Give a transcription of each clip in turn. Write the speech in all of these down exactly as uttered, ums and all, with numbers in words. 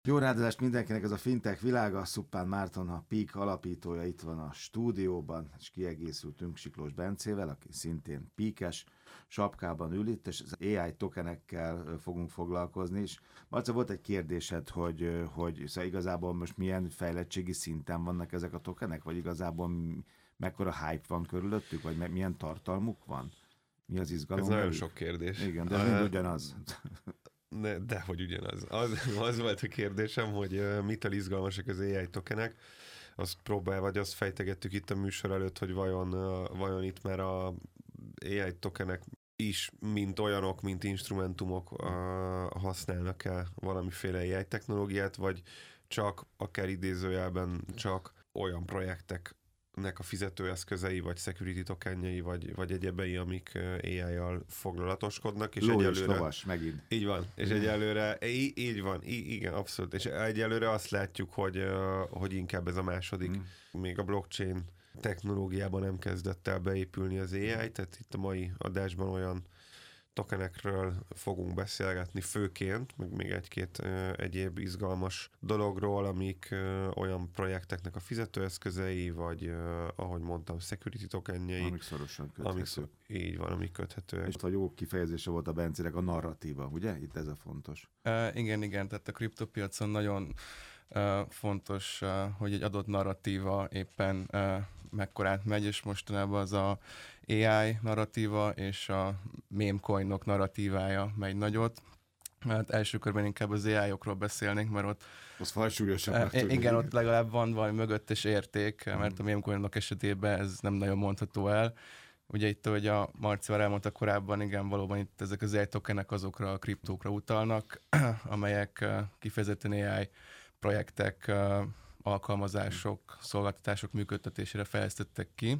Jó ráadást mindenkinek, ez a fintech világa. Szuppán Márton, a Peak alapítója itt van a stúdióban, és kiegészültünk Siklós Bencével, aki szintén Peakes sapkában ül itt, és az á i tokenekkel fogunk foglalkozni. És Marca, volt egy kérdésed, hogy, hogy szóval igazából most milyen fejlettségi szinten vannak ezek a tokenek, vagy igazából mekkora hype van körülöttük, vagy milyen tartalmuk van? Mi az izgalom? Ez nagyon sok kérdés. Igen, de ez mind ugyanaz. De, dehogy ugyanaz. Az, az volt a kérdésem, hogy uh, mitől izgalmasak az á i tokenek. Azt próbál, vagy azt fejtegettük itt a műsor előtt, hogy vajon, uh, vajon itt már a á i tokenek is, mint olyanok, mint instrumentumok uh, használnak-e valamiféle á i technológiát, vagy csak, akár idézőjelben csak olyan projektek, nek a fizetőeszközei, vagy security tokenjei, vagy, vagy egyebei, amik á i-jal foglalatoskodnak. És Ló és egyelőre, lovas, megint. Így van, és mm. egyelőre, így, így van, í- igen, abszolút, és egyelőre azt látjuk, hogy, hogy inkább ez a második, mm. még a blockchain technológiában nem kezdett el beépülni az á i, tehát itt a mai adásban olyan tokenekről fogunk beszélgetni főként, meg még egy-két ö, egyéb izgalmas dologról, amik ö, olyan projekteknek a fizetőeszközei, vagy ö, ahogy mondtam, security tokenjei. Amik szorosan köthetők. Amik szor- így van, amik köthetőek. És a jó kifejezése volt a Bencének a narratíva, ugye? Itt ez a fontos. Uh, igen, igen, tehát a kriptopiacon nagyon uh, fontos, uh, hogy egy adott narratíva éppen uh, mekkorát megy, és mostanában az a á i narratíva és a mémcoinok narratívája megy nagyot. Hát első körben inkább az á i-okról beszélnénk, mert ott... Az fajsúlyosabb. Uh, igen, igen, ott legalább van valami mögöttes érték, mert a mémcoinok esetében ez nem nagyon mondható el. Ugye itt, hogy a Marcival elmondta korábban, igen, valóban itt ezek az á i tokenek azokra a kriptókra utalnak, amelyek kifejezetten á i projektek, alkalmazások, szolgáltatások működtetésére fejlesztettek ki.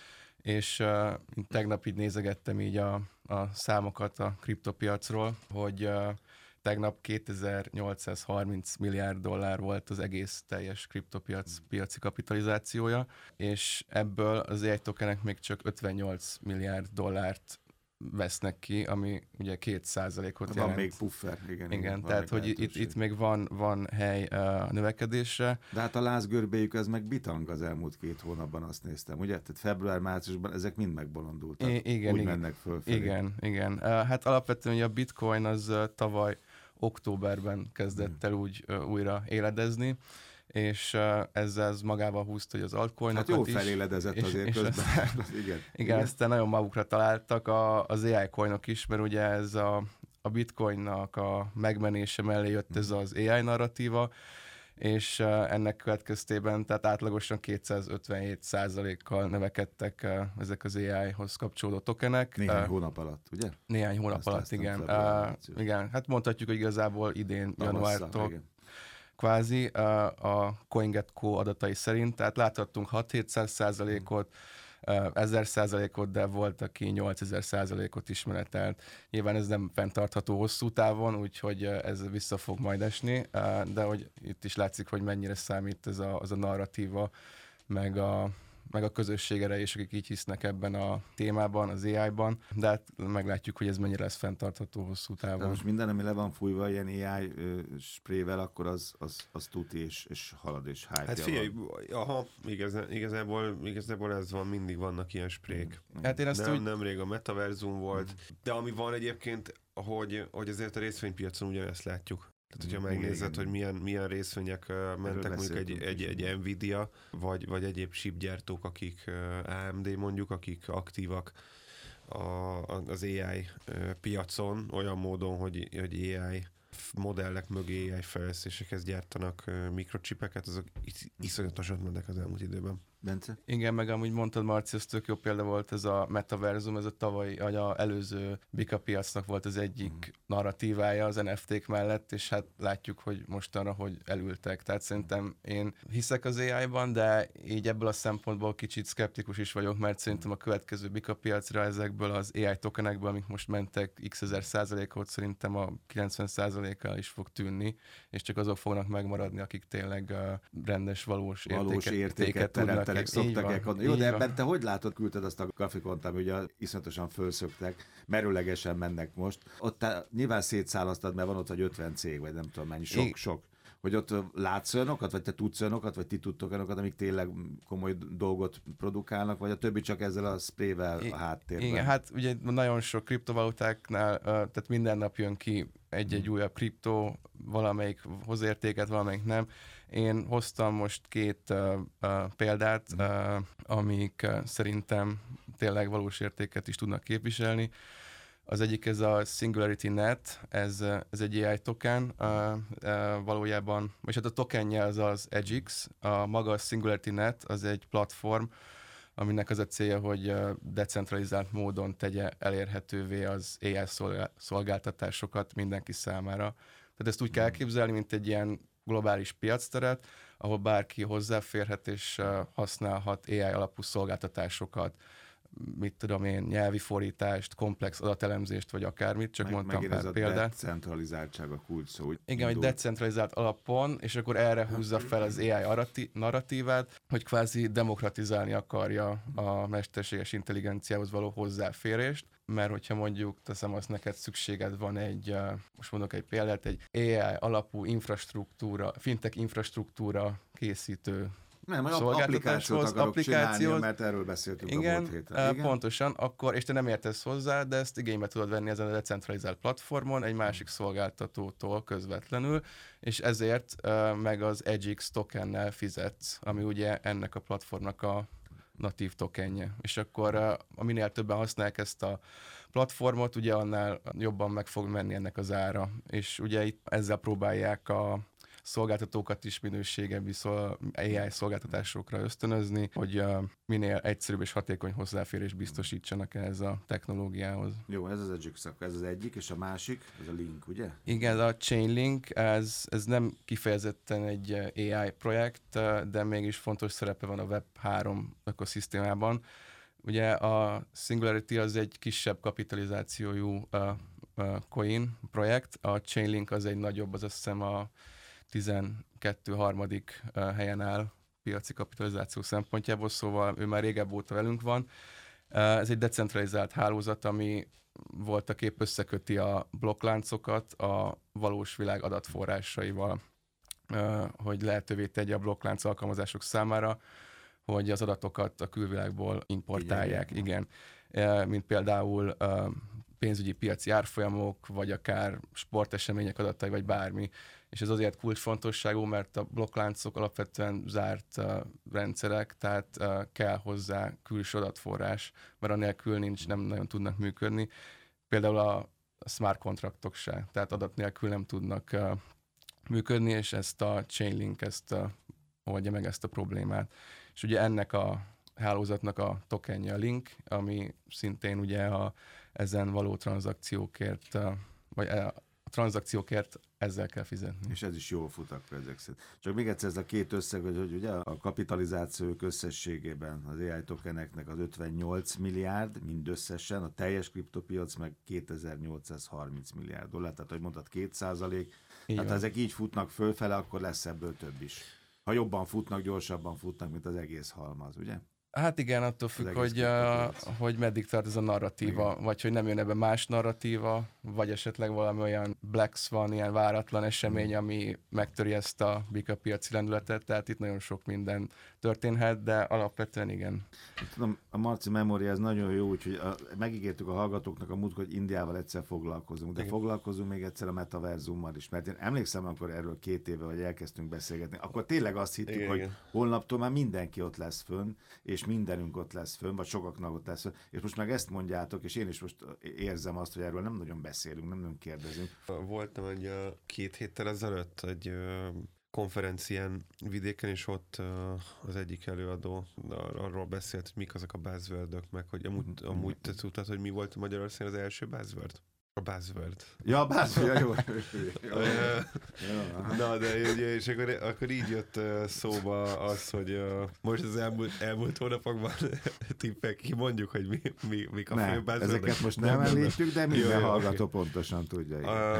És uh, tegnap így nézegettem így a, a számokat a kriptopiacról, hogy uh, tegnap kétezer-nyolcszázharminc milliárd dollár volt az egész teljes kriptopiac piaci kapitalizációja, és ebből az á i tokenek még csak ötvennyolc milliárd dollárt vesznek ki, ami ugye két százalékot van jelent. Van még puffer, igen. Igen, igen tehát hogy itt, itt még van, van hely a uh, növekedésre. De hát a lázgörbéjük ez meg bitang az elmúlt két hónapban, azt néztem, ugye? Tehát február-márciusban ezek mind megbolondultak. I- igen, úgy igen, mennek fölfelé. Igen, igen. Uh, hát alapvetően ugye a bitcoin az uh, tavaly októberben kezdett el úgy uh, újra éledezni, és uh, ezzel az magával húzta, hogy az altcoinokat hát jó is. feléledezett és, azért és közben. Aztán, igen, igen, igen, aztán nagyon magukra találtak a, az á i coinok is, mert ugye ez a, a bitcoinnak a megmenése mellé jött ez az á i narratíva, és uh, ennek következtében, tehát átlagosan kétszázötvenhét százalékkal növekedtek uh, ezek az á i-hoz kapcsolódó tokenek. Néhány uh, hónap alatt, ugye? Néhány hónap Azt alatt, igen. Uh, igen. Hát mondhatjuk, hogy igazából idén, januártól kvázi uh, a CoinGecko adatai szerint, tehát láthattunk hat-hétszáz százalékot, uh, ezer százalékot, de volt, aki nyolcezer százalékot is menetelt. Nyilván ez nem fenntartható hosszú távon, úgyhogy uh, ez vissza fog majd esni, uh, de hogy itt is látszik, hogy mennyire számít ez a, az a narratíva, meg a meg a közösségre is, akik így hisznek ebben a témában, az á i-ban, de hát meglátjuk, hogy ez mennyire lesz fenntartható hosszú távon. De most minden, ami le van fújva ilyen á i sprével, akkor az, az, az tuti és, és halad és hype. Hát figyelj, aha, igazán, igazából, igazából ez van, mindig vannak ilyen sprék. Hát én ezt nem, úgy... Nemrég a metaverzum volt, de ami van egyébként, hogy, hogy azért a részvénypiacon ugyanezt látjuk. Tehát, hogyha megnézed, hogy milyen, milyen részvények uh, mentek, mondjuk egy, egy, egy Nvidia, vagy, vagy egyéb chipgyártók, akik uh, á em dé mondjuk, akik aktívak a, az á i uh, piacon, olyan módon, hogy, hogy á i modellek mögé á i fejlesztésekhez gyártanak uh, mikrocsipeket, azok iszonyatosat mennek az elmúlt időben. Bence? Igen, meg amúgy mondtad, Marci, ez tök jó példa volt ez a metaverzum, ez a tavalyi, vagy a előző Bika piacnak volt az egyik mm. narratívája az en ef té-k mellett, és hát látjuk, hogy mostanra, hogy elültek. Tehát szerintem én hiszek az á i-ban, de így ebből a szempontból kicsit szkeptikus is vagyok, mert szerintem a következő Bika piacra ezekből az á i tokenekből, amik most mentek x ezer százalékot, szerintem a kilencven százalékkal is fog tűnni, és csak azok fognak megmaradni, akik tényleg uh, rendes, valós, valós értéket, értéket teremtenek. Szoktak elkadni. Jó, de ebben te hogy látod, küldted azt a grafikont, ami ugye iszonyatosan fölszöktek, merőlegesen mennek most. Ott te nyilván szétszálasztad, mert van ott egy ötven cég, vagy nem tudom mennyi, sok, I- sok. hogy ott látsz olyanokat, vagy te tudsz olyanokat, vagy ti tudtok olyanokat, amik tényleg komoly dolgot produkálnak, vagy a többi csak ezzel a sprayvel a háttérben? Igen, hát ugye nagyon sok kriptovalutáknál, tehát minden nap jön ki egy-egy hmm. újabb kriptó, valamelyik hoz értéket, valamelyik nem. Én hoztam most két uh, uh, példát, uh, amik uh, szerintem tényleg valós értéket is tudnak képviselni. Az egyik ez a Singularity Net, ez, ez egy á i token, uh, uh, valójában, és hát a tokenje az az Edgix, a maga a Singularity Net az egy platform, aminek az a célja, hogy uh, decentralizált módon tegye elérhetővé az á i szolgáltatásokat mindenki számára. Tehát ezt úgy kell elképzelni, mint egy ilyen globális piacteret, ahol bárki hozzáférhet és uh, használhat á i alapú szolgáltatásokat, mit tudom én, nyelvi fordítást, komplex adatelemzést, vagy akármit, csak meg, mondtam pár példát. Megint ez a decentralizáltság a kulcs szó. Igen, hogy decentralizált alapon, és akkor erre húzza fel az á i narratívát, hogy kvázi demokratizálni akarja a mesterséges intelligenciához való hozzáférést, mert hogyha mondjuk, teszem azt, neked szükséged van egy, most mondok egy példát, egy á i alapú infrastruktúra, fintech infrastruktúra készítő Nem, applikációt akarok csinálni, mert erről beszéltünk igen, a múlt héten. Igen, pontosan, akkor, és te nem értesz hozzá, de ezt igénybe tudod venni ezen a decentralizált platformon egy másik szolgáltatótól közvetlenül, és ezért uh, meg az Edgix tokennel fizetsz, ami ugye ennek a platformnak a natív tokenje. És akkor uh, minél többen használják ezt a platformot, ugye annál jobban meg fog menni ennek az ára. És ugye itt ezzel próbálják a szolgáltatókat is minőségebbi szol- á i szolgáltatásokra ösztönözni, hogy uh, minél egyszerűbb és hatékony hozzáférés biztosítsanak ehhez a technológiához. Jó, ez az Edgix, ez az egyik, és a másik, ez a Link, ugye? Igen, a Chainlink, ez, ez nem kifejezetten egy á i projekt, de mégis fontos szerepe van a web három ökoszisztémában. Ugye a Singularity az egy kisebb kapitalizációjú uh, uh, coin projekt, a Chainlink az egy nagyobb, az azt hiszem a tizenkettő harmadik helyen áll piaci kapitalizáció szempontjából, szóval ő már régebb óta velünk van. Ez egy decentralizált hálózat, ami voltak épp összeköti a blokkláncokat a valós világ adatforrásaival, hogy lehetővé tegye a blokklánc alkalmazások számára, hogy az adatokat a külvilágból importálják. Igen, igen. Mint például pénzügyi piaci árfolyamok, vagy akár sportesemények adatai, vagy bármi. És ez azért kulcsfontosságú, mert a blokkláncok alapvetően zárt uh, rendszerek, tehát uh, kell hozzá külső adatforrás, mert anélkül nincs, nem nagyon tudnak működni. Például a, a smart kontraktok se, tehát adat nélkül nem tudnak uh, működni, és ezt a Chainlink ezt uh, oldja meg ezt a problémát. És ugye ennek a hálózatnak a tokenje a Link, ami szintén ugye a ezen való tranzakciókért, uh, vagy a tranzakciókért ezzel kell fizetni. És ez is jól fut akkor ezek szerint. Csak még egyszer ez a két összeg, hogy, hogy ugye a kapitalizációk összességében az á i tokeneknek az ötvennyolc milliárd mindösszesen, a teljes kriptopiac meg kétezer-nyolcszázharminc milliárd dollár, tehát hogy mondtad két százalék. Hát ha ezek így futnak fölfele, akkor lesz ebből több is. Ha jobban futnak, gyorsabban futnak, mint az egész halmaz, ugye? Hát igen, attól függ, hogy, uh, hogy meddig tart ez a narratíva, igen. Vagy hogy nem jön ebbe más narratíva, vagy esetleg valami olyan Black Swan, ilyen váratlan esemény, ami megtöri ezt a bikapiaci lendületet, tehát itt nagyon sok minden történhet, de alapvetően igen. Tudom, a Marci memória ez nagyon jó, úgyhogy a, megígértük a hallgatóknak a múlt, hogy Indiával egyszer foglalkozunk, de igen. Foglalkozunk még egyszer a metaverzummal is, mert én emlékszem, amikor erről két éve, vagy elkezdtünk beszélgetni, akkor tényleg azt hittük, igen, hogy igen. holnaptól már mindenki ott lesz fönn, és mindenünk ott lesz fönn, vagy sokaknak ott lesz fönn, és most meg ezt mondjátok, és én is most érzem azt, hogy erről nem nagyon beszélünk, nem nagyon kérdezünk. Voltam egy uh, két héttel ezelőtt egy uh, konferencián vidéken, és ott uh, az egyik előadó arról beszélt, hogy mik azok a buzzwordök, meg hogy amúgy, amúgy te tudtad, hogy mi volt Magyarországon az első buzzword? A buzzword. Ja, a buzzword, jó. jó. Na, de ugye, és akkor, akkor így jött uh, szóba az, hogy uh, most az elmúlt, elmúlt hónapokban tippek ki mondjuk, hogy mi, mi, mik a ne, fő buzzwordok. Ezeket most nem említjük, de minden jó, hallgató okay. pontosan tudja. Um,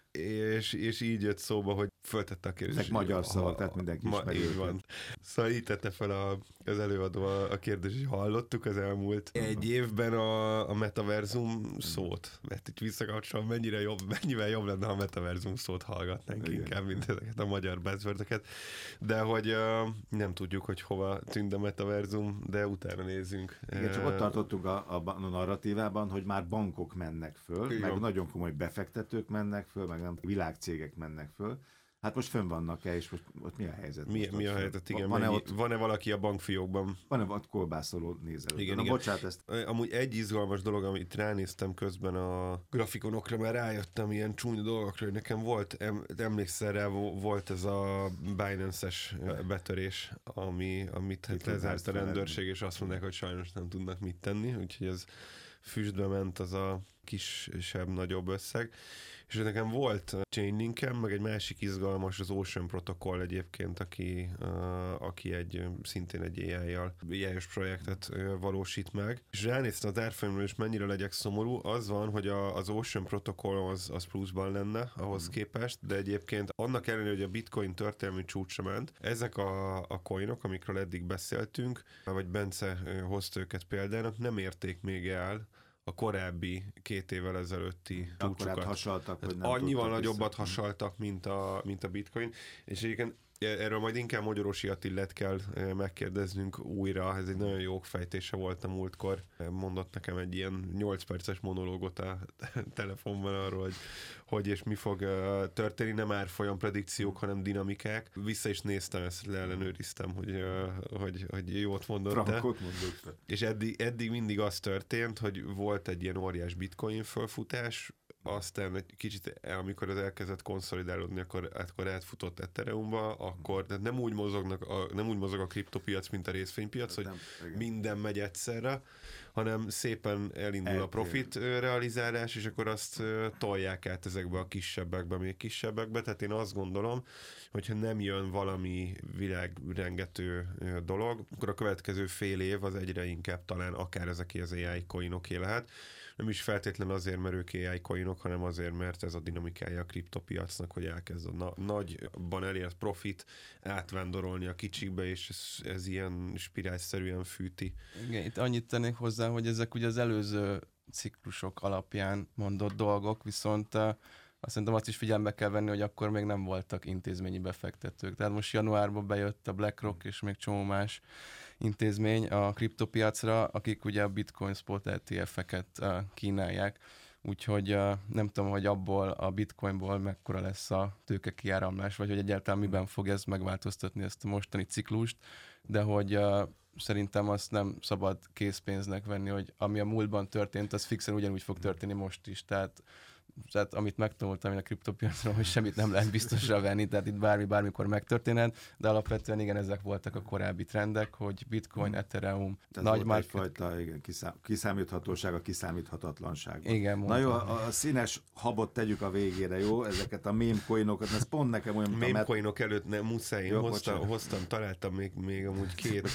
és, és így jött szóba, hogy föltette a kérdést. Ezek magyar szavak, tehát mindenki ma, ismeri. Így van. Szóval így tette fel a, az előadó a, a kérdést, hogy hallottuk az elmúlt egy évben a, a metaverzum szót, mert itt visszakapcsolom, mennyire jobb, mennyivel jobb lenne, ha a metaverzum szót hallgatnánk igen. inkább, mint ezeket a magyar buzzwordeket. De hogy uh, nem tudjuk, hogy hova tűnt a metaverzum, de utána nézzünk. Igen, csak ott tartottunk a, a, a narratívában, hogy már bankok mennek föl, igen. meg nagyon komoly befektetők mennek föl, meg nem világcégek mennek föl. Hát most fönn vannak-e, és most ott mi a helyzet? Mi, mi a helyzet, igen. Van-e, mennyi, ott, van-e valaki a bankfiókban? Van-e ott kolbászoló nézelő? Igen, Na, igen. Bocsánat, ezt... Amúgy egy izgalmas dolog, amit ránéztem közben a grafikonokra, mert rájöttem ilyen csúnya dolgokra, hogy nekem volt, em, emlékszel rá, volt ez a Binance-es betörés, ami, amit hát lezárt a rendőrség, és azt mondják, hogy sajnos nem tudnak mit tenni, úgyhogy ez füstbe ment az a kisebb-nagyobb összeg. És nekem volt Chainlinkem, meg egy másik izgalmas, az Ocean Protocol egyébként, aki, uh, aki egy, szintén egy á i-jal, á i-os projektet uh, valósít meg. És ránéztem az árfolyamról, és mennyire legyek szomorú, az van, hogy a, az Ocean Protocol az, az pluszban lenne ahhoz mm. képest, de egyébként annak ellenére, hogy a Bitcoin történelmi csúcsra ment, ezek a, a coinok, amikről eddig beszéltünk, vagy Bence uh, hozta őket példának, nem érték még el a korábbi két évvel ezelőtti csúcsokat. Hasaltak, hogy nem annyival nagyobbat hasaltak, mint a, mint a Bitcoin, és egyébként erről majd inkább Magyarosi Attilát kell megkérdeznünk újra, ez egy nagyon jó fejtése volt a múltkor, mondott nekem egy ilyen nyolc perces monológot a telefonban arról, hogy hogy és mi fog történni, nem árfolyam predikciók, hanem dinamikák. Vissza is néztem, ezt leellenőriztem, hogy, hogy, hogy jót mondott. Frankot mondott. És eddig, eddig mindig az történt, hogy volt egy ilyen óriás bitcoin fölfutás, aztán egy kicsit, amikor az elkezdett konszolidálódni, akkor, akkor átfutott Ethereumba, akkor tehát nem úgy mozognak, a, nem úgy mozog a kriptopiac, mint a részvénypiac, hogy nem, minden megy egyszerre, hanem szépen elindul Eltér. a profit realizálás, és akkor azt tolják át ezekbe a kisebbekbe, még kisebbekbe, tehát én azt gondolom, hogyha nem jön valami világrengető dolog, akkor a következő fél év az egyre inkább talán akár ezek az á i coinoké lehet. Nem is feltétlen azért, mert ők á i coinok, hanem azért, mert ez a dinamikája a kriptopiacnak, hogy elkezd a na- nagyban elért profit átvándorolni a kicsikbe, és ez, ez ilyen spirálszerűen fűti. Igen, itt annyit tennék hozzá, hogy ezek ugye az előző ciklusok alapján mondott dolgok, viszont uh, azt szerintem azt is figyelembe kell venni, hogy akkor még nem voltak intézményi befektetők. Tehát most januárban bejött a BlackRock és még csomó más intézmény a kriptopiacra, akik ugye a Bitcoin Spot é té ef-eket uh, kínálják. Úgyhogy uh, nem tudom, hogy abból a Bitcoinból mekkora lesz a tőke kiáramlás, vagy hogy egyáltalán miben fog ez megváltoztatni ezt a mostani ciklust, de hogy uh, szerintem azt nem szabad készpénznek venni, hogy ami a múltban történt, az fixen ugyanúgy fog történni most is. Tehát tehát amit megtanultam én a kriptopiacról, hogy semmit nem lehet biztosra venni, tehát itt bármi bármikor megtörténhet, de alapvetően igen, ezek voltak a korábbi trendek, hogy Bitcoin, Ethereum, tehát nagy market... egyfajta igen, kiszám, kiszámíthatóság, a kiszámíthatatlanság. Igen, na jó, a, a színes habot tegyük a végére, jó? Ezeket a meme coinokat, ez pont nekem olyan, mint a meme coinok met... előtt nem muszáj, én jó, hoztam, hoztam, találtam még, még amúgy két,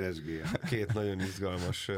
két nagyon izgalmas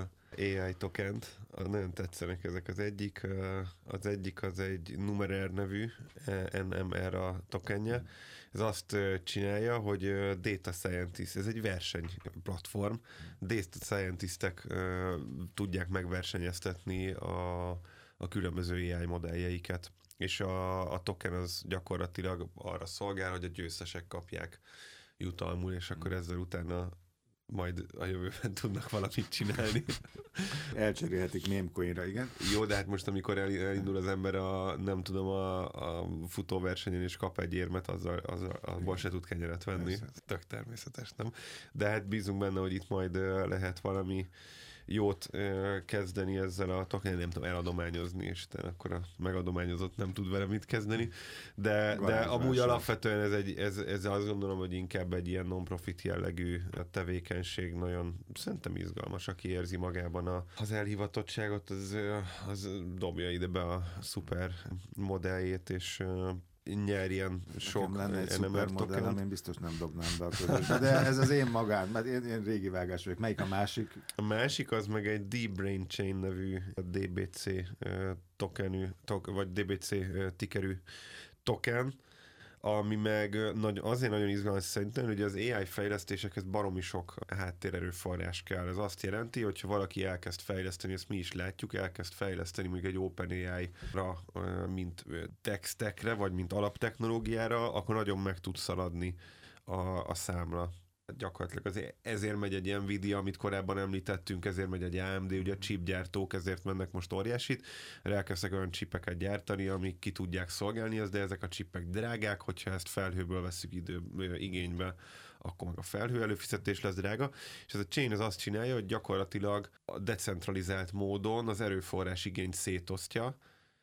á i tokent, nagyon tetszenek ezek. Az egyik, az egyik az egy Numeraire nevű en em er a tokenje. Ez azt csinálja, hogy data scientist, ez egy versenyplatform, data scientistek tudják megversenyeztetni a, a különböző á i modelljeiket. És a, a token az gyakorlatilag arra szolgál, hogy a győztesek kapják jutalmul, és akkor ezzel utána majd a jövőben tudnak valamit csinálni. Elcserélhetik mémcoinra, igen. Jó, de hát most amikor elindul az ember a, nem tudom, a, a futóversenyen és kap egy érmet, azzal, azzal abból se tud kenyeret venni. Ez tök természetes, nem? De hát bízunk benne, hogy itt majd lehet valami jót kezdeni ezzel a token, nem tudom, eladományozni, és akkor a megadományozott nem tud vele mit kezdeni, de, de amúgy alapvetően ez, egy, ez, ez azt gondolom, hogy inkább egy ilyen non-profit jellegű tevékenység, nagyon szerintem izgalmas, aki érzi magában a, az elhivatottságot, az, az dobja ide be a szuper modelljét, és nyerjen sok Nekem lenne egy en em er szupermodellem, tokent. én biztos nem dobnám be a közösbe, de ez az én magán, mert én, én régi vágás vagyok. Melyik a másik? A másik az meg egy D-Brain Chain nevű dé bé cé uh, tokenű, tok, vagy dé bé cé uh, tickerű token, ami meg nagy, azért nagyon izgalmas szerintem, hogy az á i fejlesztésekhez baromi sok háttérerőforrás kell. Ez azt jelenti, hogy ha valaki elkezd fejleszteni, ezt mi is látjuk, elkezd fejleszteni mondjuk egy OpenAI-ra, mint textekre, vagy mint alaptechnológiára, akkor nagyon meg tud szaladni a, a számla. Gyakorlatilag azért, ezért megy egy Nvidia, amit korábban említettünk, ezért megy egy á em dé, ugye a chipgyártók ezért mennek most óriásit, elkezdtek olyan chipeket gyártani, amik ki tudják szolgálni azt, de ezek a chipek drágák, hogyha ezt felhőből veszük idő, igénybe, akkor meg a felhő előfizetés lesz drága, és ez a chain az azt csinálja, hogy gyakorlatilag a decentralizált módon az erőforrás igényt szétosztja,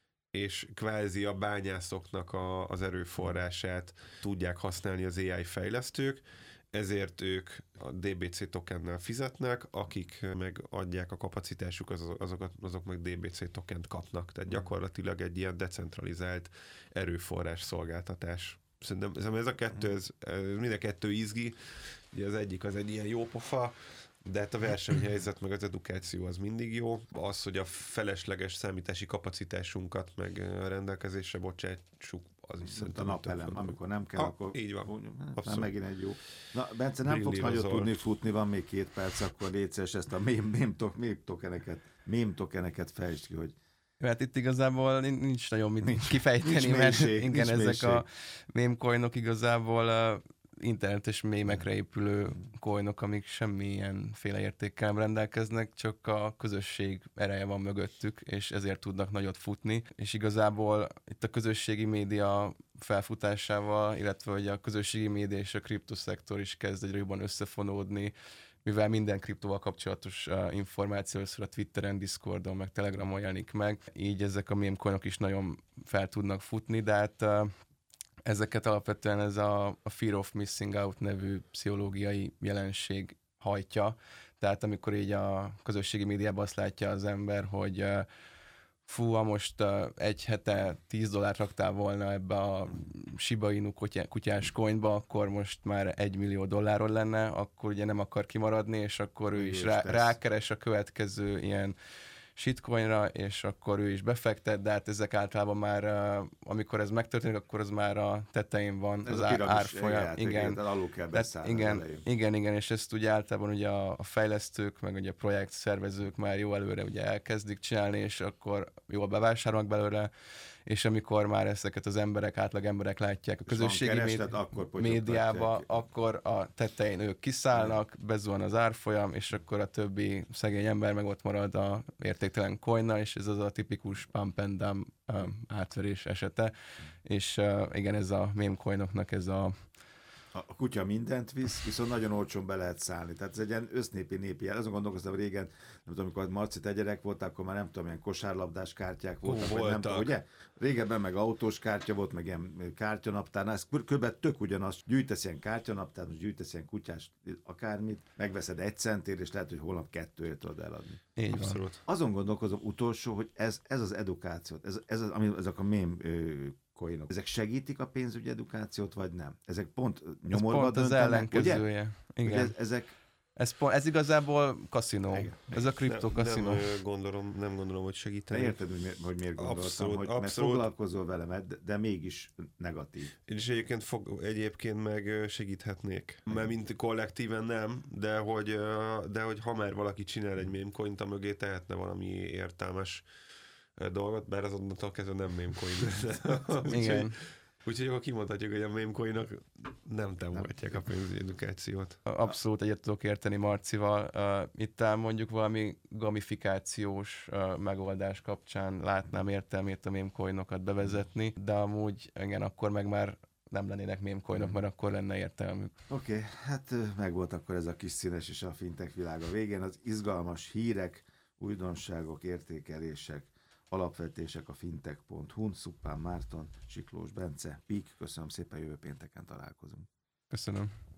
és kvázi a bányászoknak a, az erőforrását tudják használni az á i fejlesztők, ezért ők a dé bé cé tokennel fizetnek, akik meg adják a kapacitásuk, azokat, azok meg dé bé cé tokent kapnak. Tehát gyakorlatilag egy ilyen decentralizált erőforrás szolgáltatás. Szerintem ez a kettő, ez, ez mind a kettő izgi, ugye az egyik az egy ilyen jó pofa, de hát a versenyhelyzet meg az edukáció az mindig jó. Az, hogy a felesleges számítási kapacitásunkat meg a rendelkezésre bocsátsuk, az is szerintem a napelem, amikor nem kell, ha, akkor így van. Nem megint egy jó. Na, Bence, nem fogsz nagyot Brillírozol. tudni futni, van még két perc, akkor légy szíves ezt a mém, mém, tok, mém tokeneket, mém tokeneket fejtsd ki, hogy Hát itt igazából nincs nagyon mit nincs, kifejteni, nincs mert mélység, igen, nincs ezek mélység. a mémcoinok igazából uh, internetes mémekre épülő coinok, amik semmilyenféle értékkel nem rendelkeznek, csak a közösség ereje van mögöttük, és ezért tudnak nagyot futni, és igazából itt a közösségi média felfutásával, illetve hogy a közösségi média és a kriptoszektor is kezd egyre jobban összefonódni, mivel minden kriptóval kapcsolatos uh, információ először a Twitteren, Discordon, meg Telegramon jelenik meg, így ezek a mémcoinok is nagyon fel tudnak futni, de hát uh, ezeket alapvetően ez a, a Fear of Missing Out nevű pszichológiai jelenség hajtja, tehát amikor így a közösségi médiában azt látja az ember, hogy uh, fú, ha most uh, egy hete tíz dollárt raktál volna ebbe a Shiba Inu kutyás coinba, akkor most már egy millió dollárról lenne, akkor ugye nem akar kimaradni, és akkor ő is rá, rákeres a következő ilyen shitcoinra, és akkor ő is befektet, de hát ezek általában már, uh, amikor ez megtörténik, akkor az már a tetején van, ez az a piramis árfolyam. játék, Igen, igen, alul kell tehát beszállni igen, elején. igen, igen, és ezt ugye általában ugye a, a fejlesztők, meg ugye a projektszervezők már jó előre ugye elkezdik csinálni, és akkor jól bevásárolnak belőle, és amikor már ezeket az emberek, átlag emberek látják a közösségi kereslet, médi- akkor médiába, potyogtatják. akkor a tetején ők kiszállnak, bezuhan az árfolyam, és akkor a többi szegény ember meg ott marad a értéktelen coinnal, és ez az a tipikus pump and dump um, átverés esete, és uh, igen, ez a meme coinoknak ez a A kutya mindent visz, viszont nagyon olcsón be lehet szállni. Tehát ez egy ilyen össznépi népi jel. Azon gondolkoztam régen, nem tudom, amikor Marci, te gyerek voltál, akkor már nem tudom, ilyen kosárlabdás kártyák voltak, Ó, vagy nem voltak. tudom, ugye? Régebben meg autós kártya volt, meg ilyen kártyanaptár, ez kb. Tök ugyanaz, gyűjtesz ilyen kártyanaptár, most gyűjtesz ilyen kutyás akármit, megveszed egy centért, és lehet, hogy holnap kettőért tudod eladni. így van. Abszolút. Azon gondolkozom utolsó, hogy ez, ez az edukáció, ez, ez az, ami, ezek a mém ö, coinok. Ezek segítik a pénzügyi edukációt, vagy nem? Ezek pont Ez nyomorba pont az döntenek, ellenkezője. ugye? Igen. Ez, ezek Ez, pont, ez igazából kaszinó. Igen. Ez a kripto Nem, kaszinó. nem, ö, gondolom, nem gondolom, hogy te segíteni. érted, hogy miért, hogy miért gondoltam, Abszolút, hogy mert abszolút. foglalkozol vele, mert, de, de mégis negatív. És egyébként, fog, egyébként meg ö, segíthetnék. Mert mint kollektíven nem, de hogy, ö, de hogy ha már valaki csinál egy mémcoint, a mögé tehetne valami értelmes ö, dolgot, bár az onnantól kezdve nem mémcoin. Igen. Úgyhogy akkor kimondhatjuk, hogy a mémcoinok nem támogatják a pénzügyi edukációt. Abszolút egyet tudok érteni Marcival. Uh, itt áll mondjuk valami gamifikációs uh, megoldás kapcsán látnám értelmét a mémcoinokat bevezetni, de amúgy igen, akkor meg már nem lennének mémcoinok, mert akkor lenne értelmük. Oké, okay, hát ö, megvolt akkor ez a kis színes és a fintech világa végén. Az izgalmas hírek, újdonságok, értékelések, alapvetések a fintech pont hu-n. Szuppán Márton, Siklós Bence, Pík, köszönöm szépen, jövő pénteken találkozunk. Köszönöm.